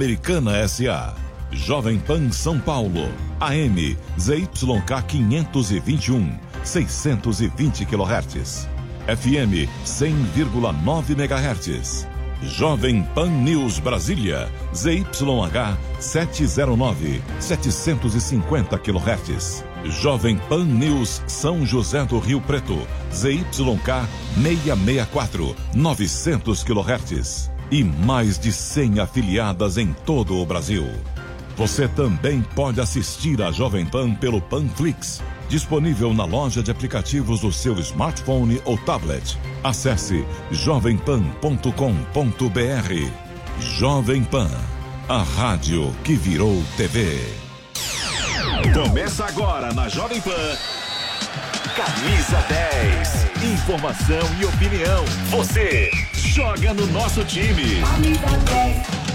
Americana S.A. Jovem Pan São Paulo, AM, ZYK 521, 620 kHz. FM 100,9 MHz. Jovem Pan News Brasília, ZYH 709, 750 kHz. Jovem Pan News São José do Rio Preto, ZYK 664, 900 kHz. E mais de 100 afiliadas em todo o Brasil. Você também pode assistir a Jovem Pan pelo Panflix, disponível na loja de aplicativos do seu smartphone ou tablet. Acesse jovempan.com.br. Jovem Pan, a rádio que virou TV. Começa agora na Jovem Pan. Camisa 10. Informação e opinião. Você joga no nosso time. Camisa 10.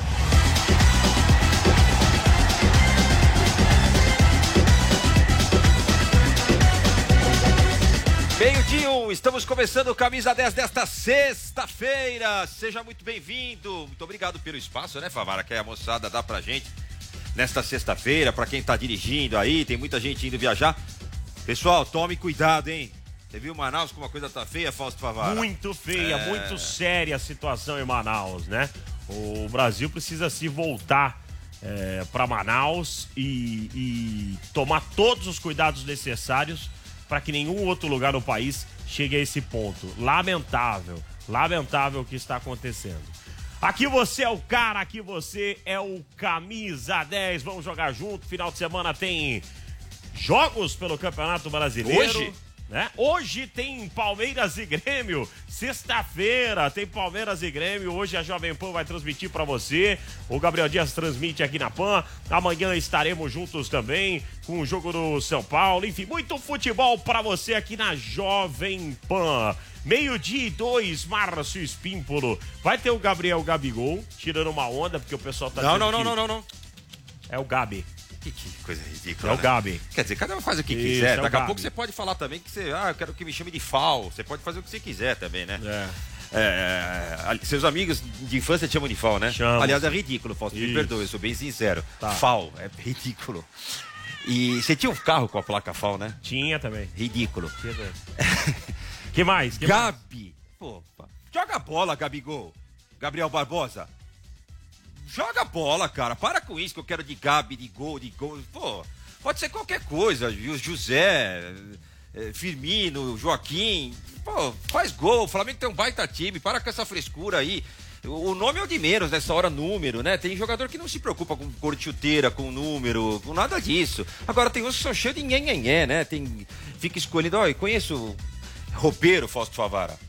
Meio-dia, estamos começando o Camisa 10 desta sexta-feira. Seja muito bem-vindo. Muito obrigado pelo espaço, né, Favara, que a moçada dá pra gente nesta sexta-feira, pra quem tá dirigindo aí, tem muita gente indo viajar. Pessoal, tome cuidado, hein? Você viu Manaus como a coisa tá feia, Fausto Favara? Muito feia, muito séria a situação em Manaus, né? O Brasil precisa se voltar para Manaus e tomar todos os cuidados necessários para que nenhum outro lugar no país chegue a esse ponto. Lamentável o que está acontecendo. Aqui você é o cara, aqui você é o Camisa 10. Vamos jogar junto. Final de semana tem jogos pelo Campeonato Brasileiro. Hoje? Né? Hoje tem Palmeiras e Grêmio. Sexta-feira tem Palmeiras e Grêmio. Hoje a Jovem Pan vai transmitir para você. O Gabriel Dias transmite aqui na Pan. Amanhã estaremos juntos também com o jogo do São Paulo. Enfim, muito futebol para você aqui na Jovem Pan. 12:02, Márcio Espímpolo. Vai ter o Gabriel Gabigol tirando uma onda, porque o pessoal tá Não. É o Gabi. Que coisa ridícula. É o Gabi. Quer dizer, cada um faz o que Isso, quiser. Daqui a Gabi. pouco você pode falar também que você, eu quero que me chame de Fal. Você pode fazer o que você quiser também, né? Seus amigos de infância te chamam de Fal, né? Chamo. Aliás, é ridículo, Fausto. Me perdoe, eu sou bem sincero. Tá. Fal, é ridículo. E você tinha um carro com a placa Fal, né? Tinha também. Ridículo. Que mais? Gabi. Pô, joga a bola, Gabigol. Gabriel Barbosa. Joga a bola, cara. Para com isso que eu quero de Gabi, de gol. Pô, pode ser qualquer coisa. José, Firmino, Joaquim. Pô, faz gol. O Flamengo tem um baita time. Para com essa frescura aí. O nome é o de menos nessa hora, número, né? Tem jogador que não se preocupa com cor de chuteira, com número, com nada disso. Agora tem uns que são cheios de nhenhenhé, né? Fica escolhendo. Ó, eu conheço roupeiro, Fausto Favara.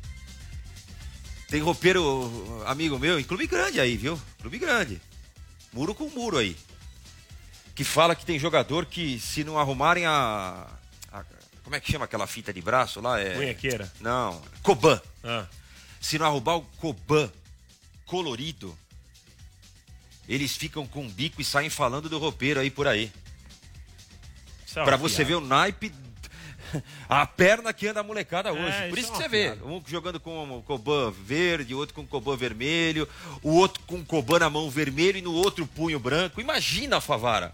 Tem roupeiro, amigo meu, em clube grande aí, viu? Clube grande. Muro com muro aí. Que fala que tem jogador que, se não arrumarem como é que chama aquela fita de braço lá? Munhequeira. Não, Coban. Ah. Se não arrumar o Coban colorido, eles ficam com o bico e saem falando do roupeiro aí por aí. Pra você ver o naipe, a perna que anda a molecada hoje. Por isso que você vê, um jogando com o Coban verde, outro com o Coban vermelho, o outro com o Coban na mão vermelho e no outro punho branco. Imagina, Favara.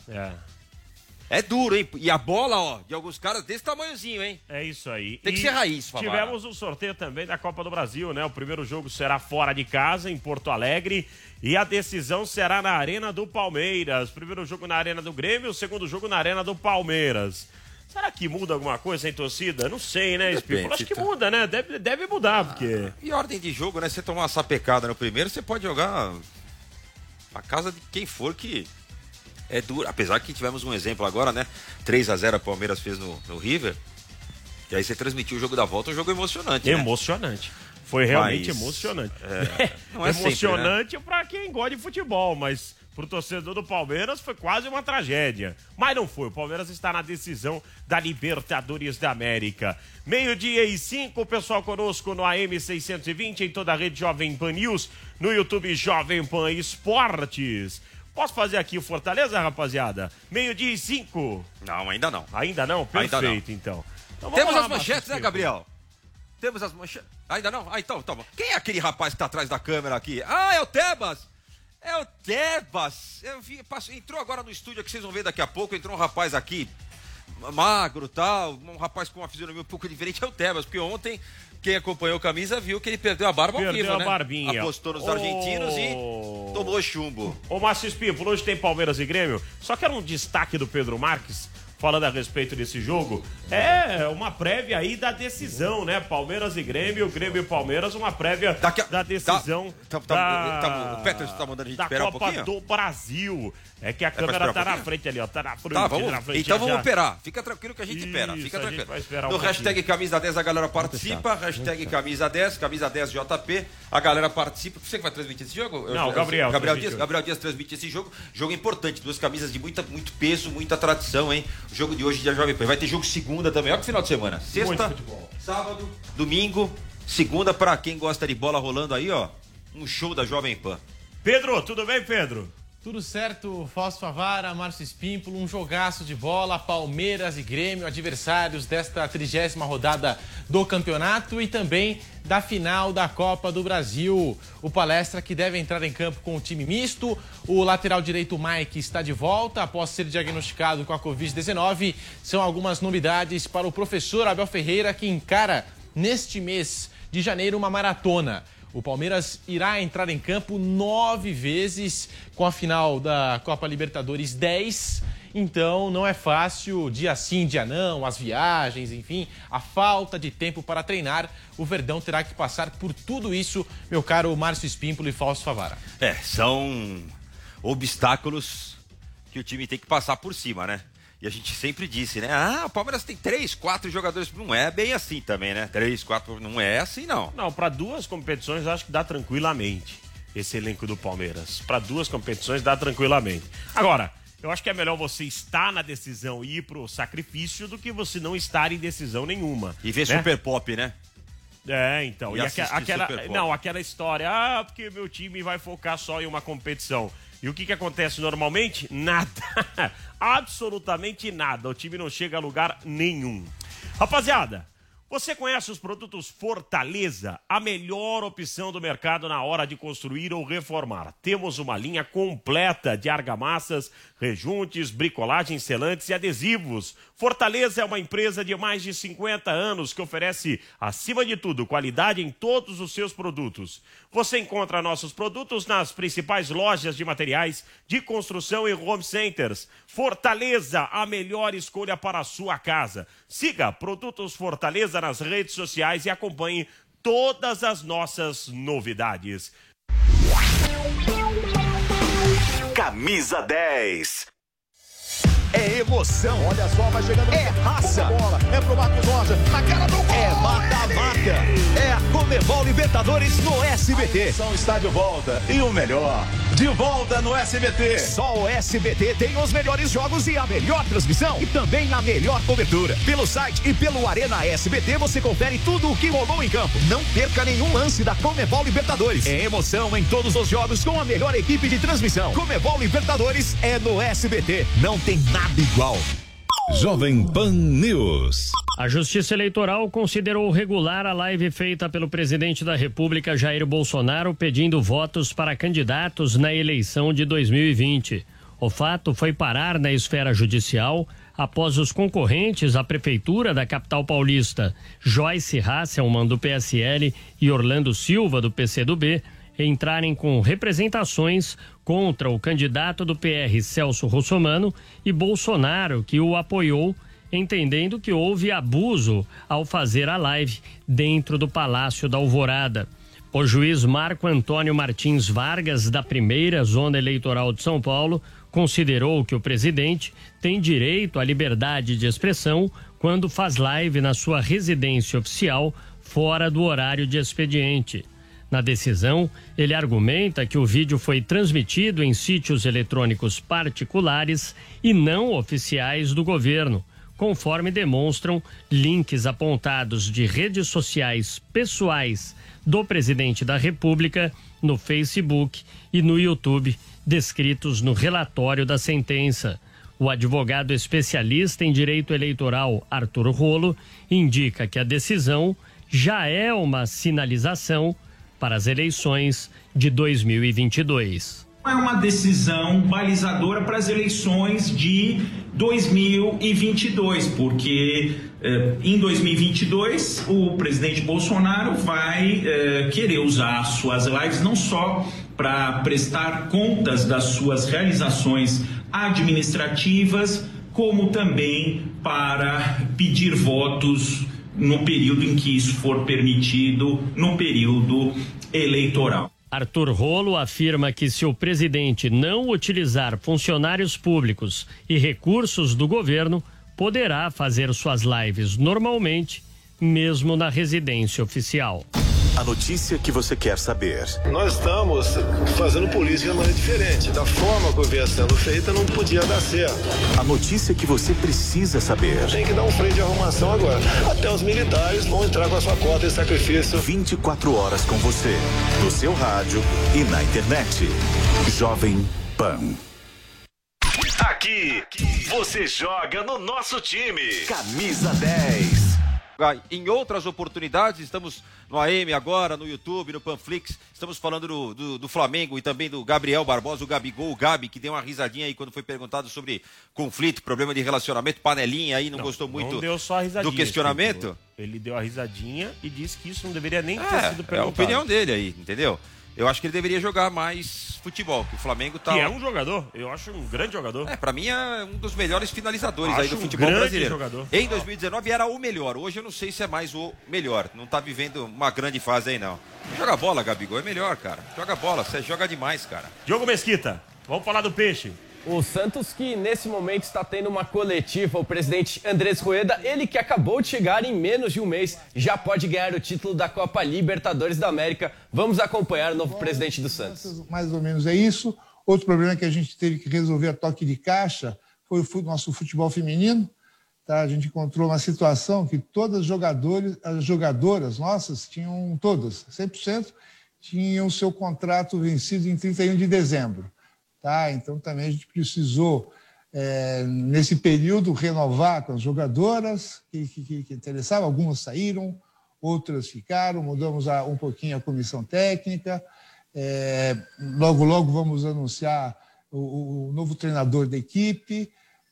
É duro, hein? E a bola, ó, de alguns caras desse tamanhozinho, hein? É isso aí. Tem que ser raiz, Favara. Tivemos um sorteio também da Copa do Brasil, né? O primeiro jogo será fora de casa, em Porto Alegre, e a decisão será na Arena do Palmeiras. Primeiro jogo na Arena do Grêmio, o segundo jogo na Arena do Palmeiras. Será que muda alguma coisa sem torcida? Não sei, né, Espírito? Acho que muda, né? Deve mudar, porque... E ordem de jogo, né? Você tomar uma sapecada no primeiro, você pode jogar a casa de quem for, que é duro. Apesar que tivemos um exemplo agora, né? 3-0 a Palmeiras fez no River. E aí você transmitiu o jogo da volta, um jogo emocionante, né? Emocionante. Foi realmente emocionante. Não é emocionante sempre, né? Pra quem gosta de futebol, mas pro torcedor do Palmeiras foi quase uma tragédia. Mas não foi, o Palmeiras está na decisão da Libertadores da América. 12:05, o pessoal conosco no AM 620, em toda a rede Jovem Pan News, no YouTube Jovem Pan Esportes. Posso fazer aqui o Fortaleza, rapaziada? 12:05. Não, ainda não. Ainda não? Perfeito, ainda não. então Temos as manchetes, né, Gabriel? Temos as manchetes. Ainda não? Então, toma. Quem é aquele rapaz que tá atrás da câmera aqui? Ah, é o Tebas. É o Tebas. Entrou agora no estúdio que vocês vão ver daqui a pouco. Entrou um rapaz aqui, magro e tal. Um rapaz com uma fisionomia um pouco diferente. É o Tebas, porque ontem quem acompanhou a camisa viu que ele perdeu a barba ao vivo, a né? Barbinha. Apostou nos argentinos e tomou chumbo. Ô, Márcio Espímpolo, hoje tem Palmeiras e Grêmio. Só quero um destaque do Pedro Marques, falando a respeito desse jogo. É uma prévia aí da decisão, né? Palmeiras e Grêmio e Palmeiras, uma prévia da decisão. O Petros tá mandando a gente esperar um pouquinho? Da Copa do Brasil. É que a câmera tá na frente ali, ó. Tá na frente. Tá, vamos. Na frente, então vamos operar. Fica tranquilo que a gente espera. Fica tranquilo. No hashtag Camisa 10 a galera participa. Hashtag Camisa 10, Camisa 10 JP. A galera participa. Você que vai transmitir esse jogo? Não, Gabriel Dias transmite esse jogo. Jogo importante. Duas camisas de muito peso, muita tradição, hein? O jogo de hoje de Jovem Pan. Vai ter jogo segunda também. Olha que final de semana. Sexta, sábado, domingo, segunda pra quem gosta de bola rolando aí, ó. Um show da Jovem Pan. Pedro, tudo bem, Pedro? Tudo certo, Fausto Favara, Márcio Espímpolo, um jogaço de bola, Palmeiras e Grêmio, adversários desta 30ª rodada do campeonato e também da final da Copa do Brasil. O Palestra que deve entrar em campo com o time misto, o lateral direito Mike está de volta após ser diagnosticado com a Covid-19. São algumas novidades para o professor Abel Ferreira que encara neste mês de janeiro uma maratona. O Palmeiras irá entrar em campo 9 vezes com a final da Copa Libertadores 10. Então não é fácil, dia sim, dia não, as viagens, enfim, a falta de tempo para treinar. O Verdão terá que passar por tudo isso, meu caro Márcio Espímpolo e Fausto Favara. São obstáculos que o time tem que passar por cima, né? E a gente sempre disse, né? O Palmeiras tem 3, 4 jogadores. Não é bem assim também, né? 3, 4, não é assim, não. Não, para 2 competições eu acho que dá tranquilamente esse elenco do Palmeiras. Para 2 competições dá tranquilamente. Agora, eu acho que é melhor você estar na decisão e ir pro sacrifício do que você não estar em decisão nenhuma. E ver, né? Super Pop, né? Então. E aquela história, porque meu time vai focar só em uma competição. E o que acontece normalmente? Nada. Absolutamente nada. O time não chega a lugar nenhum. Rapaziada, você conhece os produtos Fortaleza? A melhor opção do mercado na hora de construir ou reformar. Temos uma linha completa de argamassas, rejuntes, bricolagem, selantes e adesivos. Fortaleza é uma empresa de mais de 50 anos que oferece, acima de tudo, qualidade em todos os seus produtos. Você encontra nossos produtos nas principais lojas de materiais de construção e home centers. Fortaleza, a melhor escolha para a sua casa. Siga Produtos Fortaleza nas redes sociais e acompanhe todas as nossas novidades. Camisa 10. É emoção. Olha só, vai chegando. É raça. Bola. É pro Marcos Rocha. Na cara do gol. É mata-mata. É a Comebol Libertadores no SBT. A emoção está de volta. E o melhor, de volta no SBT. Só o SBT tem os melhores jogos e a melhor transmissão. E também a melhor cobertura. Pelo site e pelo Arena SBT você confere tudo o que rolou em campo. Não perca nenhum lance da Comebol Libertadores. É emoção em todos os jogos com a melhor equipe de transmissão. Comebol Libertadores é no SBT. Não tem nada igual. Jovem Pan News. A Justiça Eleitoral considerou regular a live feita pelo presidente da República, Jair Bolsonaro, pedindo votos para candidatos na eleição de 2020. O fato foi parar na esfera judicial após os concorrentes à prefeitura da capital paulista, Joyce Hasselmann, do PSL, e Orlando Silva, do PCdoB, entrarem com representações contra o candidato do PR, Celso Russomano, e Bolsonaro, que o apoiou, entendendo que houve abuso ao fazer a live dentro do Palácio da Alvorada. O juiz Marco Antônio Martins Vargas, da primeira zona eleitoral de São Paulo, considerou que o presidente tem direito à liberdade de expressão quando faz live na sua residência oficial fora do horário de expediente. Na decisão, ele argumenta que o vídeo foi transmitido em sítios eletrônicos particulares e não oficiais do governo, conforme demonstram links apontados de redes sociais pessoais do presidente da República no Facebook e no YouTube, descritos no relatório da sentença. O advogado especialista em direito eleitoral, Arthur Rolo, indica que a decisão já é uma sinalização para as eleições de 2022. É uma decisão balizadora para as eleições de 2022, porque em 2022 o presidente Bolsonaro vai querer usar suas lives não só para prestar contas das suas realizações administrativas, como também para pedir votos no período em que isso for permitido, no período eleitoral. Arthur Rolo afirma que se o presidente não utilizar funcionários públicos e recursos do governo, poderá fazer suas lives normalmente, mesmo na residência oficial. A notícia que você quer saber. Nós estamos fazendo política de maneira diferente. Da forma que vinha sendo feita, não podia dar certo. A notícia que você precisa saber. Tem que dar um freio de arrumação agora. Até os militares vão entrar com a sua cota de sacrifício. 24 horas com você, no seu rádio e na internet. Jovem Pan. Aqui, você joga no nosso time. Camisa 10. Em outras oportunidades, estamos no AM agora, no YouTube, no Panflix, estamos falando do Flamengo e também do Gabriel Barbosa, o Gabigol, o Gabi, que deu uma risadinha aí quando foi perguntado sobre conflito, problema de relacionamento, panelinha aí, não gostou muito deu só a risadinha, do questionamento. Tipo, ele deu a risadinha e disse que isso não deveria nem ter sido perguntado. É a opinião dele aí, entendeu? Eu acho que ele deveria jogar mais futebol, que o Flamengo tá... Que é um jogador, eu acho um grande jogador. Pra mim é um dos melhores finalizadores aí do futebol brasileiro. Jogador. Em 2019 era o melhor, hoje eu não sei se é mais o melhor, não tá vivendo uma grande fase aí não. Joga bola, Gabigol, é melhor, cara. Joga bola, você joga demais, cara. Diogo Mesquita, vamos falar do Peixe. O Santos que nesse momento está tendo uma coletiva, o presidente Andrés Rueda, ele que acabou de chegar em menos de um mês, já pode ganhar o título da Copa Libertadores da América. Vamos acompanhar o novo presidente do Santos. Mais ou menos é isso. Outro problema que a gente teve que resolver a toque de caixa foi o nosso futebol feminino. Tá? A gente encontrou uma situação que todas as jogadoras nossas tinham, todas, 100%, tinham seu contrato vencido em 31 de dezembro. Tá? Então, também a gente precisou, nesse período, renovar com as jogadoras que interessavam. Algumas saíram, outras ficaram, mudamos um pouquinho a comissão técnica. Logo vamos anunciar o novo treinador da equipe.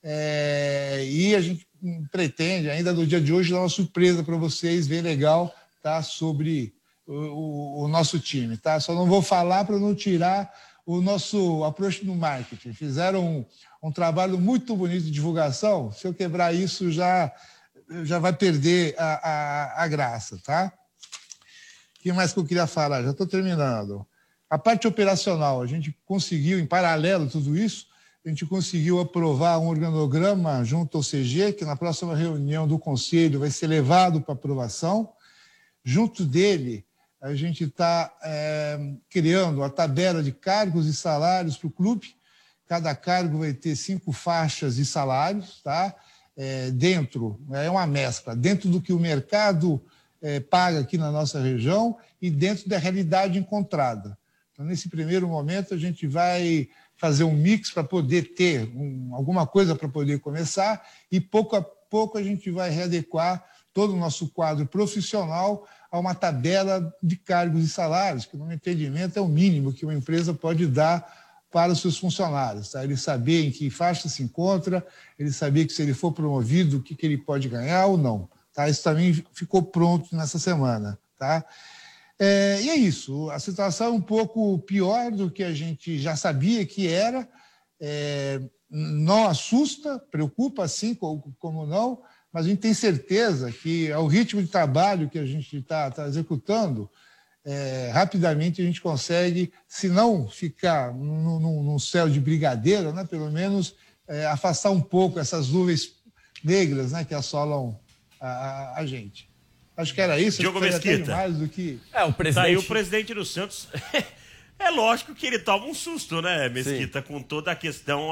E a gente pretende, ainda no dia de hoje, dar uma surpresa para vocês, bem legal, tá? Sobre o nosso time. Tá? Só não vou falar para não tirar o nosso approach no marketing. Fizeram um trabalho muito bonito de divulgação. Se eu quebrar isso, já vai perder a graça, tá? O que mais que eu queria falar? Já estou terminando. A parte operacional, a gente conseguiu, em paralelo a tudo isso, a gente conseguiu aprovar um organograma junto ao CG, que na próxima reunião do Conselho vai ser levado para aprovação. Junto dele, a gente está criando a tabela de cargos e salários para o clube. Cada cargo vai ter 5 faixas de salários, tá? Dentro, é uma mescla, dentro do que o mercado paga aqui na nossa região e dentro da realidade encontrada. Então, nesse primeiro momento, a gente vai fazer um mix para poder ter alguma coisa para poder começar e, pouco a pouco, a gente vai readequar todo o nosso quadro profissional a uma tabela de cargos e salários, que no meu entendimento é o mínimo que uma empresa pode dar para os seus funcionários. Tá? Ele saber em que faixa se encontra, ele saber que se ele for promovido, o que ele pode ganhar ou não. Tá? Isso também ficou pronto nessa semana. Tá? E é isso, a situação é um pouco pior do que a gente já sabia que era, não assusta, preocupa sim, como não, mas a gente tem certeza que ao ritmo de trabalho que a gente está executando, rapidamente a gente consegue, se não ficar num céu de brigadeiro, né, pelo menos afastar um pouco essas nuvens negras, né, que assolam a gente. Acho que era isso. Diogo Mesquita. Mais do que... o presidente... Tá aí o presidente do Santos. É lógico que ele toma um susto, né, Mesquita, com toda a questão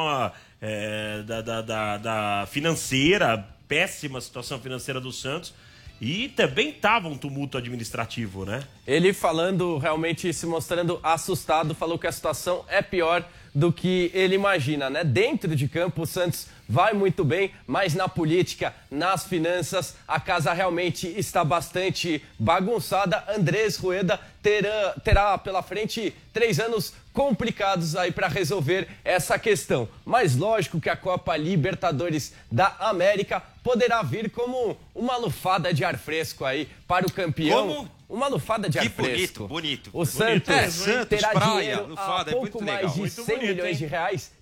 da financeira, péssima situação financeira do Santos. E também estava um tumulto administrativo, né? Ele falando, realmente se mostrando assustado, falou que a situação é pior do que ele imagina, né? Dentro de campo, o Santos vai muito bem, mas na política, nas finanças, a casa realmente está bastante bagunçada. Andrés Rueda terá pela frente 3 anos complicados aí para resolver essa questão. Mas lógico que a Copa Libertadores da América poderá vir como uma lufada de ar fresco aí para o campeão. Como? Uma lufada de ar fresco. Bonito. O Santos, Santos terá praia, dinheiro lufada, a pouco mais de 100 milhões de reais,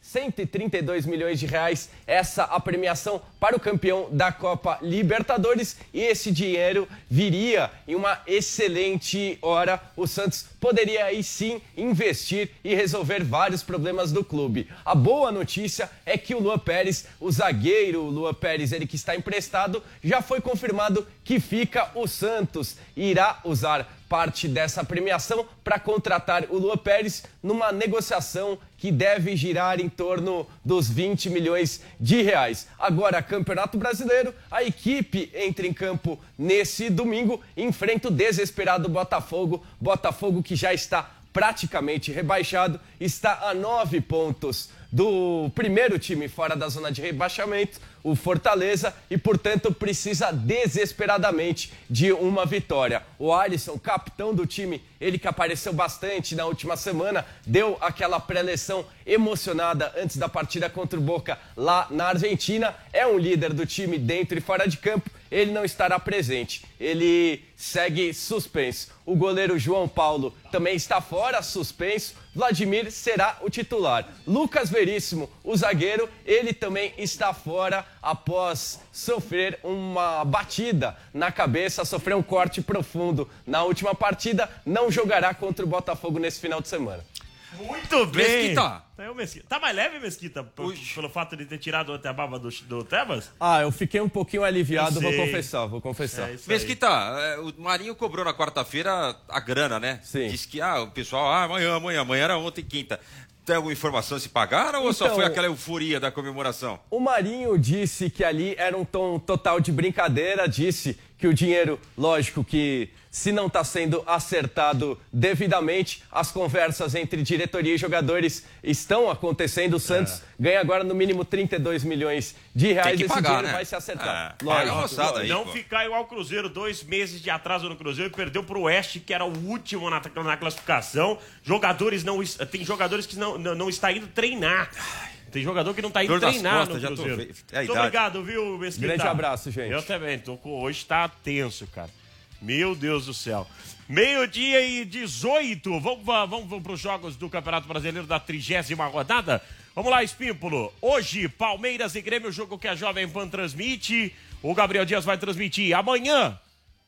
132 milhões de reais, essa a premiação para o campeão da Copa Libertadores, e esse dinheiro viria em uma excelente hora. O Santos poderia aí sim investir e resolver vários problemas do clube. A boa notícia é que o Luan Pérez, o zagueiro Luan Pérez, ele que está emprestado, já foi confirmado que fica. O Santos irá usar parte dessa premiação para contratar o Luan Pérez numa negociação que deve girar em torno dos 20 milhões de reais. Agora, Campeonato Brasileiro, a equipe entra em campo nesse domingo, enfrenta o desesperado Botafogo. Botafogo que já está praticamente rebaixado, está a 9 pontos do primeiro time fora da zona de rebaixamento, o Fortaleza, e portanto precisa desesperadamente de uma vitória. O Alisson, capitão do time, ele que apareceu bastante na última semana, deu aquela pré-eleção emocionada antes da partida contra o Boca lá na Argentina, é um líder do time dentro e fora de campo. Ele não estará presente, ele segue suspenso. O goleiro João Paulo também está fora, suspenso. Vladimir será o titular. Lucas Veríssimo, o zagueiro, ele também está fora após sofrer uma batida na cabeça, sofreu um corte profundo na última partida, não jogará contra o Botafogo nesse final de semana. Muito bem. Mesquita. Tá mais leve, Mesquita, pelo fato de ter tirado a baba do Tebas? Eu fiquei um pouquinho aliviado, vou confessar. Mesquita, o Marinho cobrou na quarta-feira a grana, né? Sim. Disse que o pessoal, amanhã era ontem, quinta. Tem alguma informação se pagaram ou só foi aquela euforia da comemoração? O Marinho disse que ali era um tom total de brincadeira, disse que o dinheiro, lógico que se não está sendo acertado devidamente, as conversas entre diretoria e jogadores estão acontecendo. O Santos ganha agora no mínimo 32 milhões de reais. Esse dinheiro vai se acertar. Lógico. Aí, não ficar igual ao Cruzeiro, 2 meses de atraso no Cruzeiro, perdeu pro Oeste, que era o último na classificação. Tem jogadores que não está indo treinar. Tem jogador que não tá indo treinar no Cruzeiro. Muito obrigado, viu, Mesquita? Grande abraço, gente. Eu também. Hoje tá tenso, cara. Meu Deus do céu. 12:18. Vamos para os jogos do Campeonato Brasileiro da 30ª rodada. Vamos lá, Espímpolo. Hoje, Palmeiras e Grêmio, o jogo que a Jovem Pan transmite. O Gabriel Dias vai transmitir. Amanhã,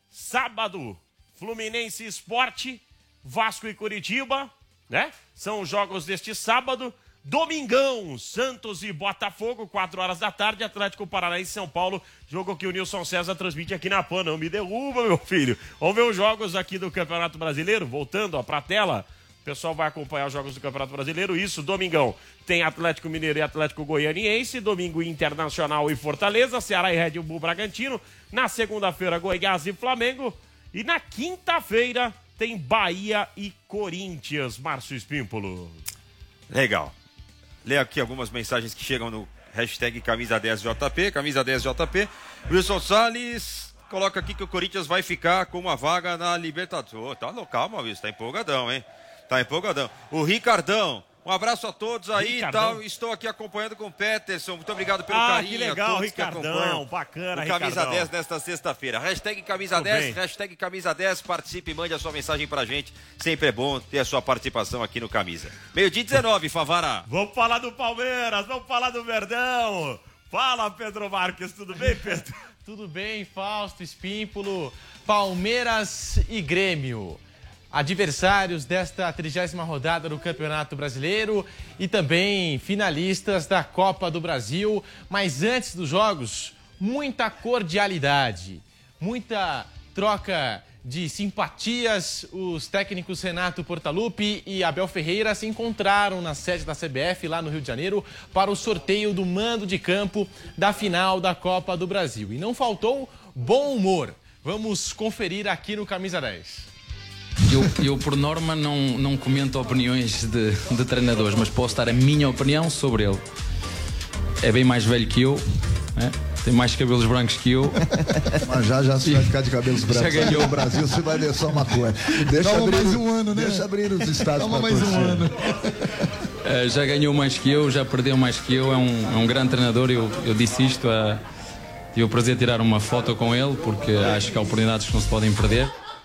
sábado, Fluminense Sport, Vasco e Curitiba, né? São os jogos deste sábado. Domingão, Santos e Botafogo, 4 horas da tarde, Atlético Paranaense e São Paulo, jogo que o Nilson César transmite aqui na PAN. Não me derruba, meu filho. Vamos ver os jogos aqui do Campeonato Brasileiro, voltando para a tela. O pessoal vai acompanhar os jogos do Campeonato Brasileiro. Isso, domingão, tem Atlético Mineiro e Atlético Goianiense. Domingo, Internacional e Fortaleza, Ceará e Red Bull Bragantino. Na segunda-feira, Goiás e Flamengo. E na quinta-feira, tem Bahia e Corinthians. Márcio Espímpolo. Legal. Leio aqui algumas mensagens que chegam no hashtag Camisa10JP, Camisa10JP. Wilson Salles coloca aqui que o Corinthians vai ficar com uma vaga na Libertadores. Tá calma, Wilson, tá empolgadão, hein? Tá empolgadão. O Ricardão, um abraço a todos aí e tal. Estou aqui acompanhando com o Peterson. Muito obrigado pelo carinho. Que legal, a todos Ricardão. Bacana, o Camisa Ricardão. 10 nesta sexta-feira. Hashtag Camisa 10, hashtag Camisa 10. Participe e mande a sua mensagem pra gente. Sempre é bom ter a sua participação aqui no Camisa. 12:19, Favara. Vamos falar do Palmeiras, vamos falar do Verdão. Fala, Pedro Marques, tudo bem, Pedro? Tudo bem, Fausto, Espímpolo. Palmeiras e Grêmio, adversários desta 30ª rodada do Campeonato Brasileiro e também finalistas da Copa do Brasil. Mas antes dos jogos, muita cordialidade, muita troca de simpatias. Os técnicos Renato Portaluppi e Abel Ferreira se encontraram na sede da CBF lá no Rio de Janeiro para o sorteio do mando de campo da final da Copa do Brasil. E não faltou bom humor. Vamos conferir aqui no Camisa 10. Eu por norma, não comento opiniões de treinadores, mas posso dar a minha opinião sobre ele. É bem mais velho que eu, né? tem mais cabelos brancos que eu. Mas já você vai ficar de cabelos brancos. Já ganhou o Brasil, você vai ver só uma coisa. Calma mais um ano, né? Deixa abrir os estádios. Calma mais um ano. Já ganhou mais que eu, já perdeu mais que eu. É um grande treinador. Eu disse isto. Tive o prazer de tirar uma foto com ele, porque acho que há oportunidades que não se podem perder.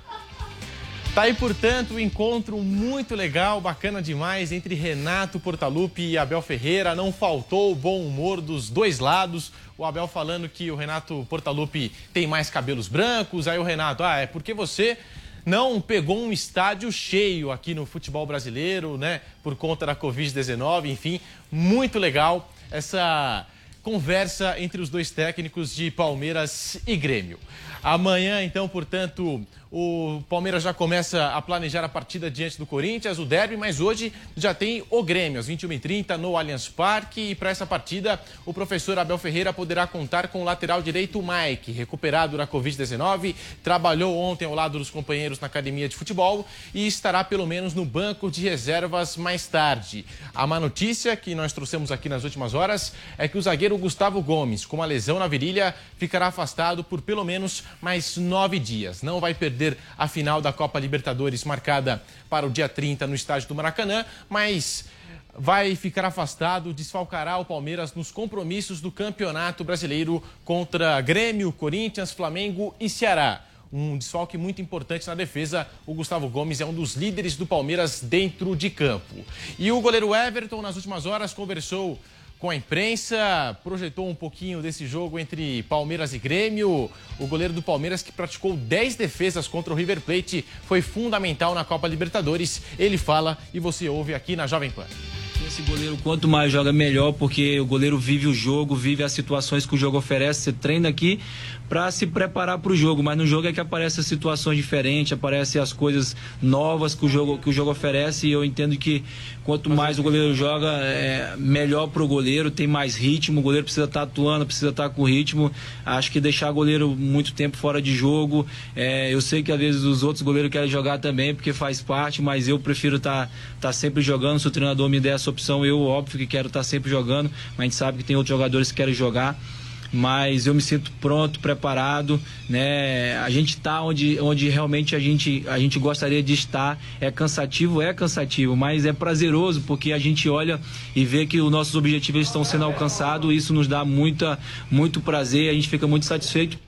Tá aí, portanto, um encontro muito legal, bacana demais, entre Renato Portaluppi e Abel Ferreira. Não faltou o bom humor dos dois lados. O Abel falando que o Renato Portaluppi tem mais cabelos brancos. Aí o Renato, é porque você não pegou um estádio cheio aqui no futebol brasileiro, né? Por conta da Covid-19, enfim. Muito legal essa conversa entre os dois técnicos de Palmeiras e Grêmio. Amanhã, então, portanto, o Palmeiras já começa a planejar a partida diante do Corinthians, o derby, mas hoje já tem o Grêmio, às 21h30 no Allianz Parque. E para essa partida, o professor Abel Ferreira poderá contar com o lateral direito Mike, recuperado da Covid-19, trabalhou ontem ao lado dos companheiros na academia de futebol e estará pelo menos no banco de reservas mais tarde. A má notícia que nós trouxemos aqui nas últimas horas é que o zagueiro Gustavo Gomes, com uma lesão na virilha, ficará afastado por pelo menos mais 9 dias. Não vai perder a final da Copa Libertadores marcada para o dia 30 no estádio do Maracanã, mas vai ficar afastado, desfalcará o Palmeiras nos compromissos do Campeonato Brasileiro contra Grêmio, Corinthians, Flamengo e Ceará. Um desfalque muito importante na defesa. O Gustavo Gomes é um dos líderes do Palmeiras dentro de campo. E o goleiro Everton, nas últimas horas, conversou com a imprensa, projetou um pouquinho desse jogo entre Palmeiras e Grêmio. O goleiro do Palmeiras, que praticou 10 defesas contra o River Plate, foi fundamental na Copa Libertadores. Ele fala e você ouve aqui na Jovem Pan. Esse goleiro, quanto mais joga, melhor, porque o goleiro vive o jogo, vive as situações que o jogo oferece. Você treina aqui para se preparar para o jogo, mas no jogo é que aparecem as situações diferentes, aparecem as coisas novas que o jogo oferece. E eu entendo que quanto mais o goleiro joga, melhor para o goleiro, tem mais ritmo. O goleiro precisa estar atuando, precisa estar com ritmo. Acho que deixar o goleiro muito tempo fora de jogo, eu sei que às vezes os outros goleiros querem jogar também, porque faz parte, mas eu prefiro estar sempre jogando. Se o treinador me der essa opção, eu óbvio que quero estar sempre jogando, mas a gente sabe que tem outros jogadores que querem jogar. Mas eu me sinto pronto, preparado, né? A gente está onde realmente a gente gostaria de estar. É cansativo, mas é prazeroso, porque a gente olha e vê que os nossos objetivos estão sendo alcançados. Isso nos dá muito prazer, a gente fica muito satisfeito.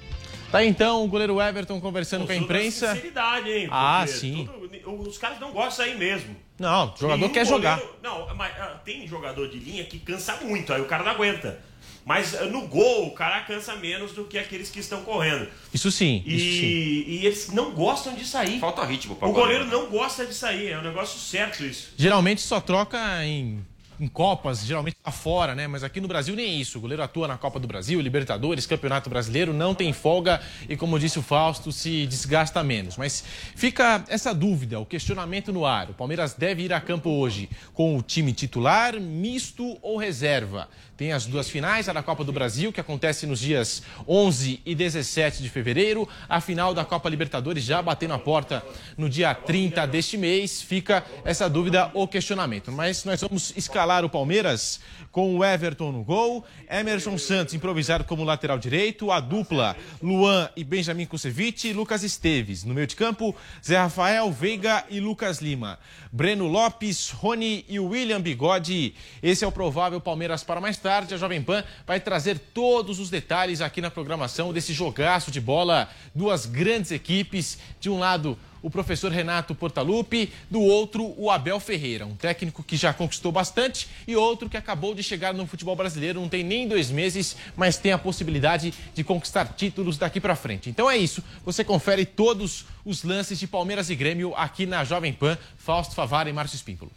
Tá, então, o goleiro Everton conversando com a imprensa. Sinceridade, hein? Sim. Os caras não gostam aí mesmo. Não, o jogador quer jogar. Não, mas tem jogador de linha que cansa muito, aí o cara não aguenta. Mas no gol, o cara cansa menos do que aqueles que estão correndo. Isso sim. E eles não gostam de sair. Falta ritmo para o goleiro não gosta de sair, é um negócio certo isso. Geralmente só troca em Copas, geralmente tá fora, né? Mas aqui no Brasil nem isso. O goleiro atua na Copa do Brasil, Libertadores, Campeonato Brasileiro, não tem folga e, como disse o Fausto, se desgasta menos. Mas fica essa dúvida, o questionamento no ar. O Palmeiras deve ir a campo hoje com o time titular, misto ou reserva? Tem as duas finais, a da Copa do Brasil, que acontece nos dias 11 e 17 de fevereiro. A final da Copa Libertadores já batendo a porta no dia 30 deste mês. Fica essa dúvida ou questionamento. Mas nós vamos escalar o Palmeiras com o Everton no gol, Emerson Santos improvisado como lateral direito, a dupla Luan e Benjamin Kusevich e Lucas Esteves. No meio de campo, Zé Rafael, Veiga e Lucas Lima. Breno Lopes, Rony e William Bigode. Esse é o provável Palmeiras para mais tarde. A Jovem Pan vai trazer todos os detalhes aqui na programação desse jogaço de bola. Duas grandes equipes. De um lado, o professor Renato Portaluppi, do outro, o Abel Ferreira, um técnico que já conquistou bastante e outro que acabou de chegar no futebol brasileiro, não tem nem 2 meses, mas tem a possibilidade de conquistar títulos daqui para frente. Então é isso, você confere todos os lances de Palmeiras e Grêmio aqui na Jovem Pan, Fausto Favara e Márcio Espímpolo.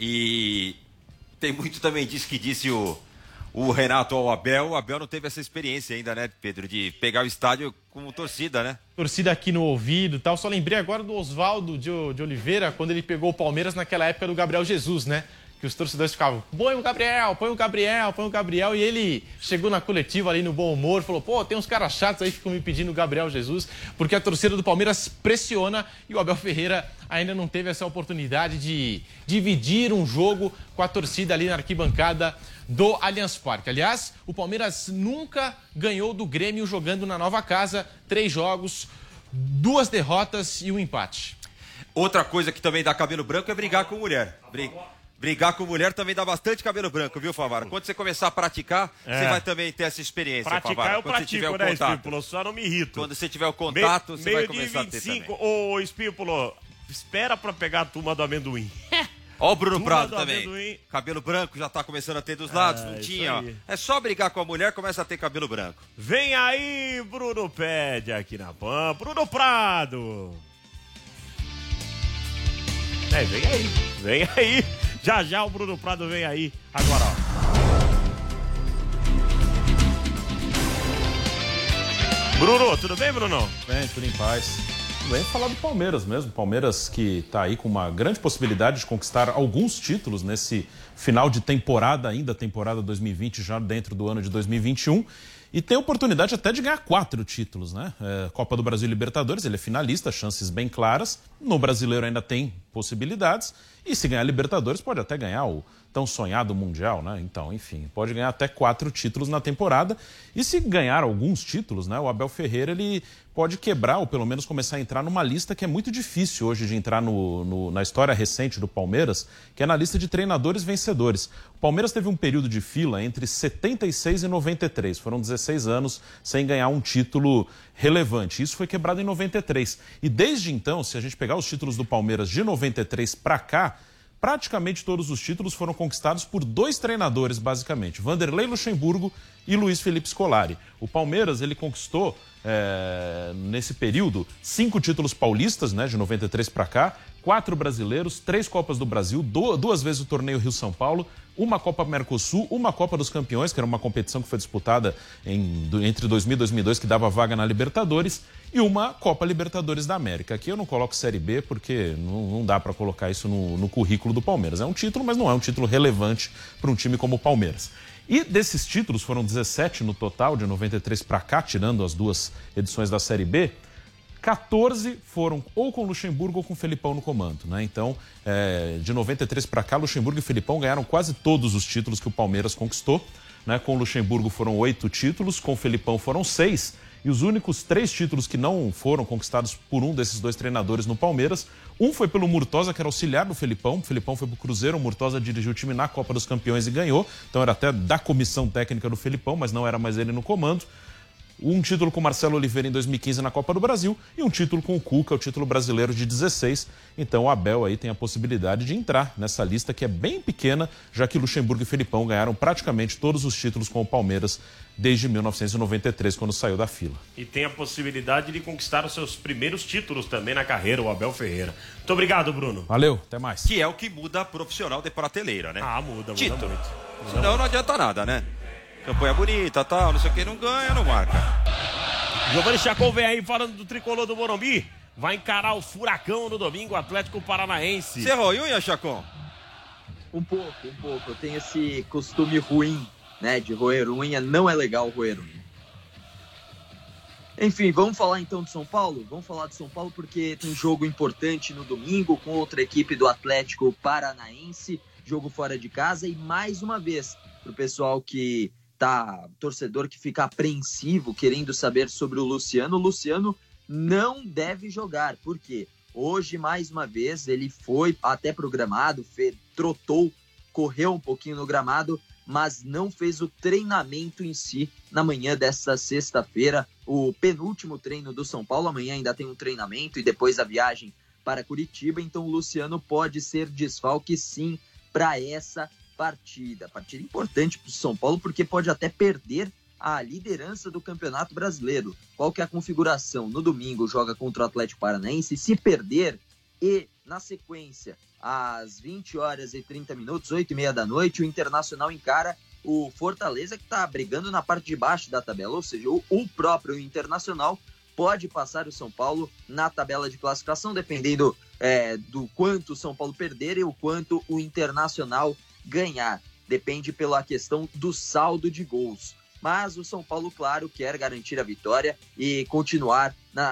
E tem muito também disso que disse o Renato ao Abel. O Abel não teve essa experiência ainda, né, Pedro, de pegar o estádio com torcida, né? Torcida aqui no ouvido e tal. Só lembrei agora do Oswaldo de Oliveira, quando ele pegou o Palmeiras naquela época do Gabriel Jesus, né? que os torcedores ficavam, põe o Gabriel, põe o Gabriel, põe o Gabriel, e ele chegou na coletiva ali no bom humor, falou, pô, tem uns caras chatos aí que ficam me pedindo o Gabriel Jesus, porque a torcida do Palmeiras pressiona e o Abel Ferreira ainda não teve essa oportunidade de dividir um jogo com a torcida ali na arquibancada do Allianz Parque. Aliás, o Palmeiras nunca ganhou do Grêmio jogando na nova casa, 3 jogos, 2 derrotas e 1 empate. Outra coisa que também dá cabelo branco é brigar com mulher. Brigar com mulher também dá bastante cabelo branco, viu, Favara? Quando você começar a praticar, você vai também ter essa experiência, praticar, Favara. eu pratico, né, Espípulo? Só não me irrito. Quando você tiver o contato, você vai começar a ter também. Ô, Espípulo, espera pra pegar a turma do amendoim. Ó o Bruno Turma Prado do também. amendoim. Cabelo branco já tá começando a ter dos lados, não tinha, ó. É só brigar com a mulher, começa a ter cabelo branco. Vem aí, Bruno Pede aqui na PAN. Bruno Prado. Vem aí. Já o Bruno Prado vem aí. Agora, ó. Bruno, tudo bem, Bruno? Bem, tudo em paz. Bem, falar do Palmeiras mesmo. Palmeiras que está aí com uma grande possibilidade de conquistar alguns títulos nesse final de temporada, ainda temporada 2020, já dentro do ano de 2021. E tem oportunidade até de ganhar 4 títulos, né? Copa do Brasil e Libertadores, ele é finalista, chances bem claras. No Brasileiro ainda tem possibilidades. E se ganhar Libertadores, pode até ganhar o tão sonhado Mundial, né? Então, enfim, pode ganhar até 4 títulos na temporada. E se ganhar alguns títulos, né? O Abel Ferreira, ele pode quebrar, ou pelo menos começar a entrar numa lista que é muito difícil hoje de entrar na história recente do Palmeiras, que é na lista de treinadores vencedores. O Palmeiras teve um período de fila entre 76 e 93. Foram 16 anos sem ganhar um título relevante. Isso foi quebrado em 93. E desde então, se a gente pegar os títulos do Palmeiras de 93 para cá, praticamente todos os títulos foram conquistados por 2 treinadores, basicamente. Vanderlei Luxemburgo e Luiz Felipe Scolari. O Palmeiras, ele conquistou, nesse período, 5 títulos paulistas, né, de 93 para cá, 4 brasileiros, 3 Copas do Brasil, 2 vezes o torneio Rio-São Paulo, uma Copa Mercosul, uma Copa dos Campeões, que era uma competição que foi disputada entre 2000 e 2002, que dava vaga na Libertadores, e uma Copa Libertadores da América. Aqui eu não coloco Série B, porque não dá para colocar isso no currículo do Palmeiras. É um título, mas não é um título relevante para um time como o Palmeiras. E desses títulos, foram 17 no total, de 93 para cá, tirando as 2 edições da Série B, 14 foram ou com Luxemburgo ou com Felipão no comando, né? Então, de 93 para cá, Luxemburgo e Felipão ganharam quase todos os títulos que o Palmeiras conquistou, né? Com Luxemburgo foram 8 títulos, com Felipão foram 6, e os únicos 3 títulos que não foram conquistados por um desses 2 treinadores no Palmeiras, um foi pelo Murtosa, que era auxiliar do Felipão. O Felipão foi pro Cruzeiro, o Murtosa dirigiu o time na Copa dos Campeões e ganhou, então era até da comissão técnica do Felipão, mas não era mais ele no comando. Um título com Marcelo Oliveira em 2015 na Copa do Brasil e um título com o Cuca, o título brasileiro de 16. Então o Abel aí tem a possibilidade de entrar nessa lista que é bem pequena, já que Luxemburgo e Felipão ganharam praticamente todos os títulos com o Palmeiras desde 1993, quando saiu da fila. E tem a possibilidade de conquistar os seus primeiros títulos também na carreira, o Abel Ferreira. Muito obrigado, Bruno. Valeu, até mais. Que é o que muda profissional de prateleira, né? Muda título. muito. Senão não adianta nada, né? Campanha bonita, tal, não sei o que, não ganha, não marca. Giovanni Chacon vem aí falando do tricolor do Morumbi. Vai encarar o Furacão no domingo, Atlético Paranaense. Você errou unha, Chacon? Um pouco. Eu tenho esse costume ruim, né, de roer unha. Não é legal roer unha. Enfim, vamos falar então de São Paulo? Vamos falar de São Paulo porque tem jogo importante no domingo com outra equipe do Atlético Paranaense. Jogo fora de casa e mais uma vez, pro pessoal que torcedor que fica apreensivo, querendo saber sobre o Luciano não deve jogar, porque hoje, mais uma vez, ele foi até programado, trotou, correu um pouquinho no gramado, mas não fez o treinamento em si na manhã desta sexta-feira, o penúltimo treino do São Paulo. Amanhã ainda tem um treinamento e depois a viagem para Curitiba, então o Luciano pode ser desfalque sim para essa partida importante para o São Paulo, porque pode até perder a liderança do Campeonato Brasileiro. Qual que é a configuração? No domingo joga contra o Atlético Paranaense, se perder e na sequência, às 20h30, 8h30 da noite, o Internacional encara o Fortaleza, que está brigando na parte de baixo da tabela, ou seja, o próprio Internacional pode passar o São Paulo na tabela de classificação, dependendo do quanto o São Paulo perder e o quanto o Internacional ganhar. Depende pela questão do saldo de gols. Mas o São Paulo, claro, quer garantir a vitória e continuar